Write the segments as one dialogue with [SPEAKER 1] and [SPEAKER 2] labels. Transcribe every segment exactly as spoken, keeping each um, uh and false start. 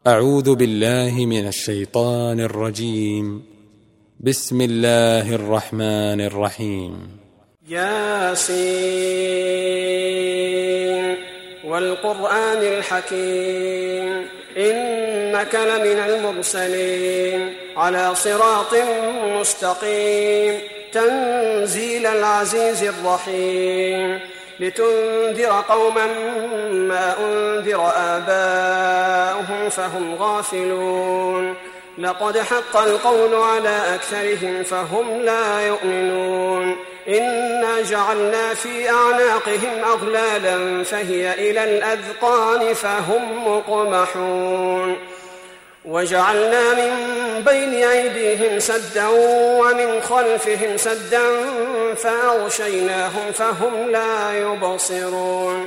[SPEAKER 1] أعوذ بالله من الشيطان الرجيم. بسم الله الرحمن الرحيم.
[SPEAKER 2] ياسين والقرآن الحكيم إنك لمن المرسلين على صراط مستقيم تنزيل العزيز الرحيم لتنذر قوما ما أنذر آباؤهم فهم غافلون لقد حق القول على أكثرهم فهم لا يؤمنون إنا جعلنا في أعناقهم أغلالا فهي إلى الأذقان فهم مقمحون وجعلنا من بين أيديهم سدا ومن خلفهم سدا فأغشيناهم فهم لا يبصرون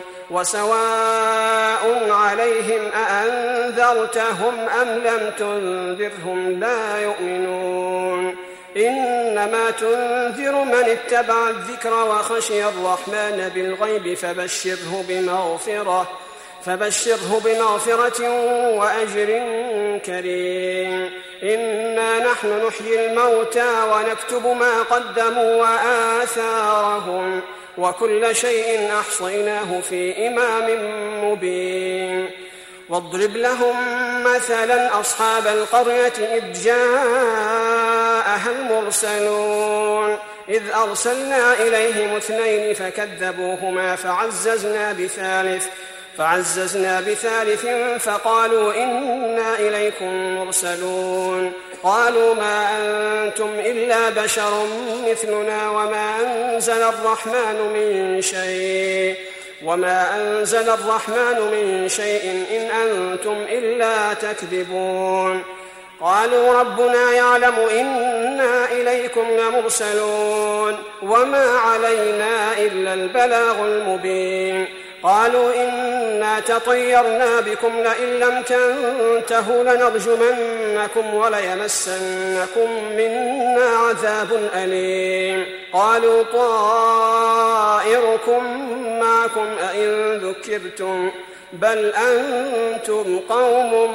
[SPEAKER 2] وسواء عليهم أأنذرتهم أم لم تنذرهم لا يؤمنون إنما تنذر من اتبع الذكر وخشي الرحمن بالغيب فبشره بمغفرة فبشره بمغفرة وأجر كريم إنا نحن نحيي الموتى ونكتب ما قدموا وآثارهم وكل شيء أحصيناه في إمام مبين واضرب لهم مثلا أصحاب القرية إذ جاءها المرسلون إذ أرسلنا إليهم اثنين فكذبوهما فعززنا بثالث فعززنا بثالث فقالوا إنا إليكم مرسلون قالوا ما أنتم إلا بشر مثلنا وما أنزل الرحمن من شيء وما أنزل الرحمن من شيء إن أنتم إلا تكذبون قالوا ربنا يعلم إنا إليكم لمرسلون وما علينا إلا البلاغ المبين قالوا إنا تطيرنا بكم لئن لم تنتهوا لنرجمنكم وليمسنكم منا عذاب أليم قالوا طائركم معكم أئن ذكرتم بل أنتم قوم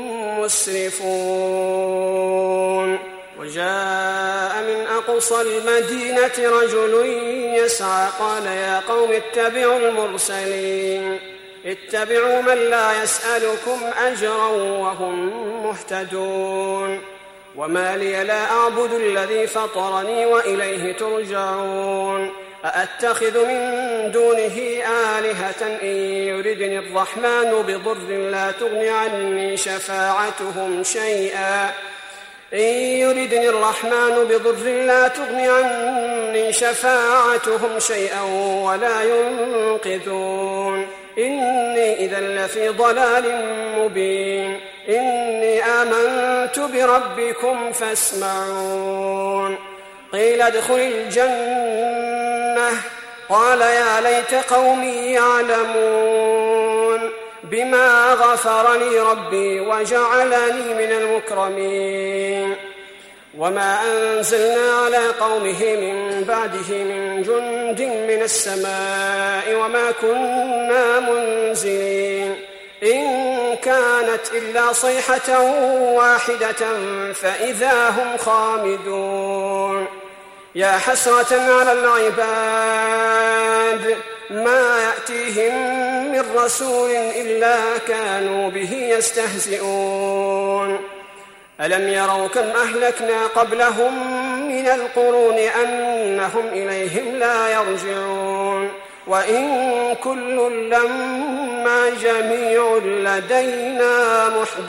[SPEAKER 2] مسرفون وجاء من أقصى المدينة رجل يسعى قال يا قوم اتبعوا المرسلين اتبعوا من لا يسألكم أجرا وهم مهتدون وما لي لا أعبد الذي فطرني وإليه ترجعون أأتخذ من دونه آلهة إن يردني الرحمن بضر لا تغن عني شفاعتهم شيئا إن يردني الرحمن بضر لا تغن عني شفاعتهم شيئا ولا ينقذون إني إذا لفي ضلال مبين إني آمنت بربكم فاسمعون قيل ادخل الجنة قال يا ليت قومي يعلمون بما غفر لي ربي وجعلني من المكرمين وما أنزلنا على قومه من بعده من جند من السماء وما كنا منزلين إن كانت إلا صيحة واحدة فإذا هم خامدون يا حسرة على العباد ما يأتيهم من رسول إلا كانوا به يستهزئون ألم يروا كم أهلكنا قبلهم من القرون أنهم إليهم لا يرجعون وإن كل لما جميع لدينا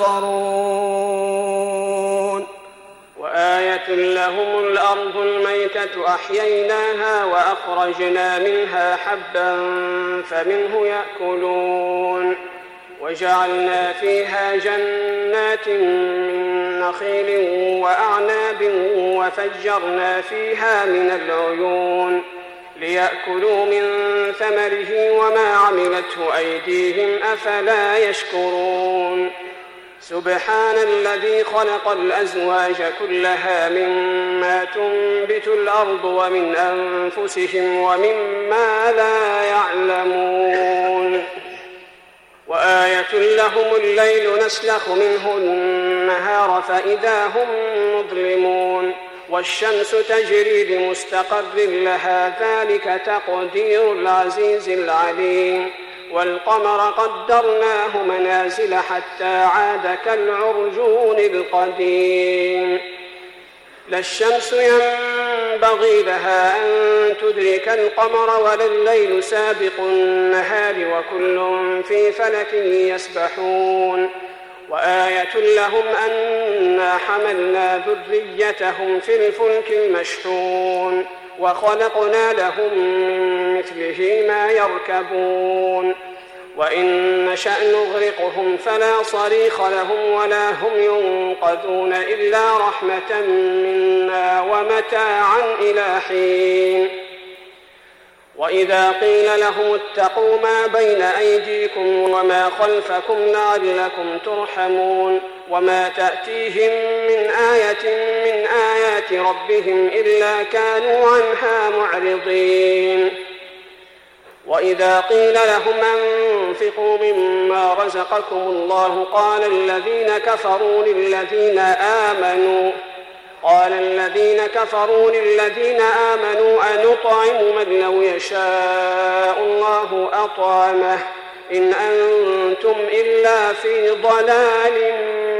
[SPEAKER 2] محضرون وآية لهم الأرض الميتة أحييناها وأخرجنا منها حبا فمنه يأكلون وجعلنا فيها جنات من نخيل وأعناب وفجرنا فيها من العيون ليأكلوا من ثمره وما عملته أيديهم أفلا يشكرون سبحان الذي خلق الأزواج كلها مما تنبت الأرض ومن أنفسهم ومما لا يعلمون وآية لهم الليل نسلخ منه النهار فإذا هم مظلمون والشمس تجري لمستقر لها ذلك تقدير العزيز العليم والقمر قدرناه منازل حتى عاد كالعرجون القديم لا الشمس ينبغي لها أن تدرك القمر ولا الليل سابق النهار وكل في فلك يسبحون وآية لهم أنا حملنا ذريتهم في الفلك المشحون وخلقنا لهم من مثله ما يركبون وإن نشأ نغرقهم فلا صريخ لهم ولا هم ينقذون إلا رحمة منا ومتاعا إلى حين وإذا قيل لهم اتقوا ما بين أيديكم وما خلفكم لعلكم ترحمون وما تأتيهم من آية من آيات ربهم إلا كانوا عنها معرضين وإذا قيل لهم أنفقوا مما رزقكم الله قال الذين كفروا للذين آمنوا قال الذين كفروا للذين آمنوا أنطعم من لو يشاء الله أطعمه إن أنتم إلا في ضلال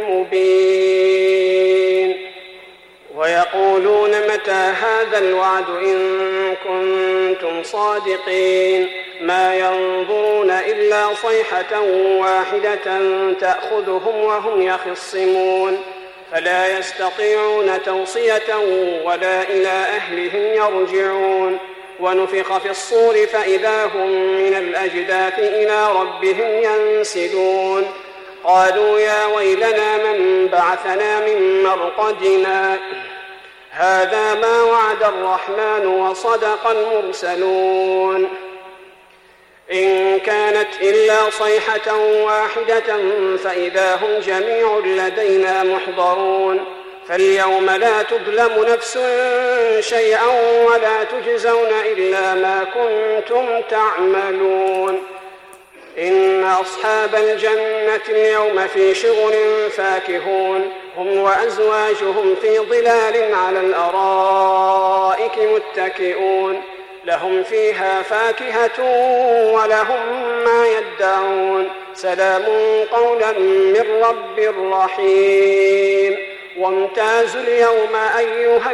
[SPEAKER 2] مبين ويقولون متى هذا الوعد إن كنتم صادقين ما ينظرون إلا صيحة واحدة تأخذهم وهم يخصمون فلا يستطيعون توصية ولا إلى أهلهم يرجعون ونفخ في الصور فإذا هم من الأجداث إلى ربهم ينسلون قالوا يا ويلنا من بعثنا من مرقدنا هذا ما وعد الرحمن وصدق المرسلون إن كانت إلا صيحة واحدة فإذا هم جميع لدينا محضرون فاليوم لا تظلم نفس شيئا ولا تجزون إلا ما كنتم تعملون إن أصحاب الجنة اليوم في شغل فاكهون هم وأزواجهم في ظلال على الأرائك متكئون لهم فيها فاكهة ولهم ما يدعون سلام قولا من رب رحيم وامتازوا اليوم أيها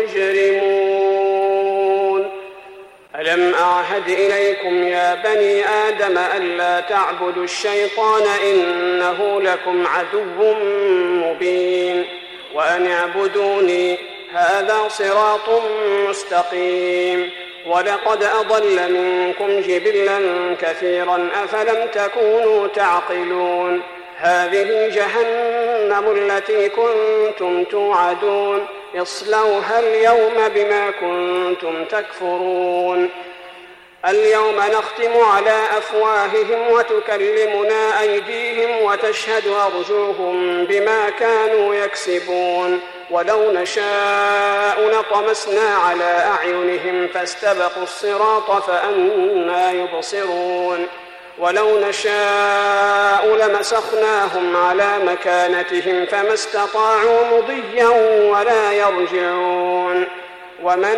[SPEAKER 2] المجرمون ألم أعهد إليكم يا بني آدم ألا تعبدوا الشيطان إنه لكم عدو مبين وأن اعبدوني هذا صراط مستقيم ولقد أضل منكم جبلا كثيرا أفلم تكونوا تعقلون هذه جهنم التي كنتم توعدون اصلوها اليوم بما كنتم تكفرون اليوم نختم على أفواههم وتكلمنا أيديهم وتشهد أرجلهم بما كانوا يكسبون ولو نشاء لطمسنا على أعينهم فاستبقوا الصراط فأنى يبصرون ولو نشاء لمسخناهم على مكانتهم فما استطاعوا مضيا ولا يرجعون ومن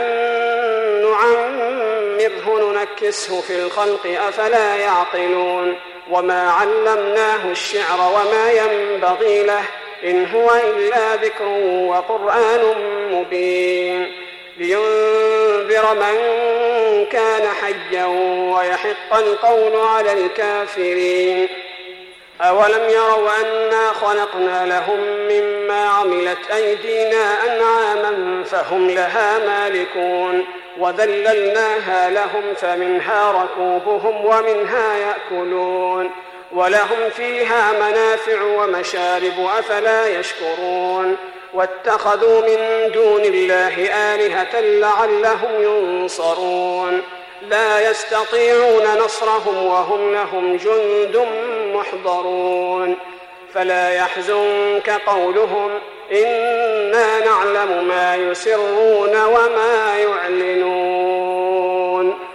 [SPEAKER 2] نعمره ننكسه في الخلق أفلا يعقلون وما علمناه الشعر وما ينبغي له إن هو إلا ذكر وقرآن مبين لينذر من كان حيا ويحق القول على الكافرين أولم يروا أنا خلقنا لهم مما عملت أيدينا أنعاما فهم لها مالكون وذللناها لهم فمنها ركوبهم ومنها يأكلون ولهم فيها منافع ومشارب أفلا يشكرون واتخذوا من دون الله آلهة لعلهم ينصرون لا يستطيعون نصرهم وهم لهم جند محضرون فلا يحزنك قولهم إنا نعلم ما يسرون وما يعلنون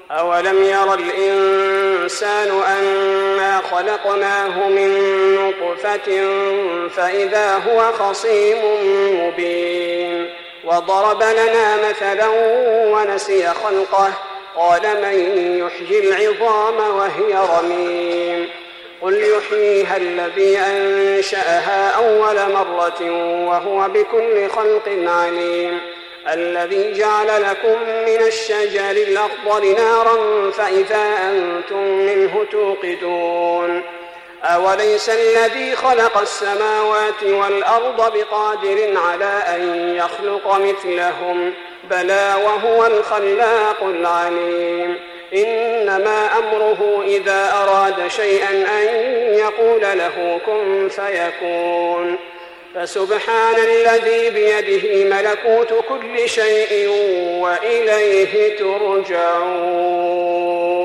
[SPEAKER 2] أولم ير الإنسان أنا خلقناه من نطفة فإذا هو خصيم مبين وضرب لنا مثلا ونسي خلقه قال من يحيي العظام وهي رميم قل يحييها الذي أنشأها أول مرة وهو بكل خلق عليم الذي جعل لكم من الشجر الأخضر نارا فإذا أنتم منه توقدون أوليس الذي خلق السماوات والأرض بقادر على أن يخلق مثلهم بلى وهو الخلاق العليم إنما أمره إذا أراد شيئا أن يقول له كن فيكون فسبحان الذي بيده ملكوت كل شيء وإليه ترجعون.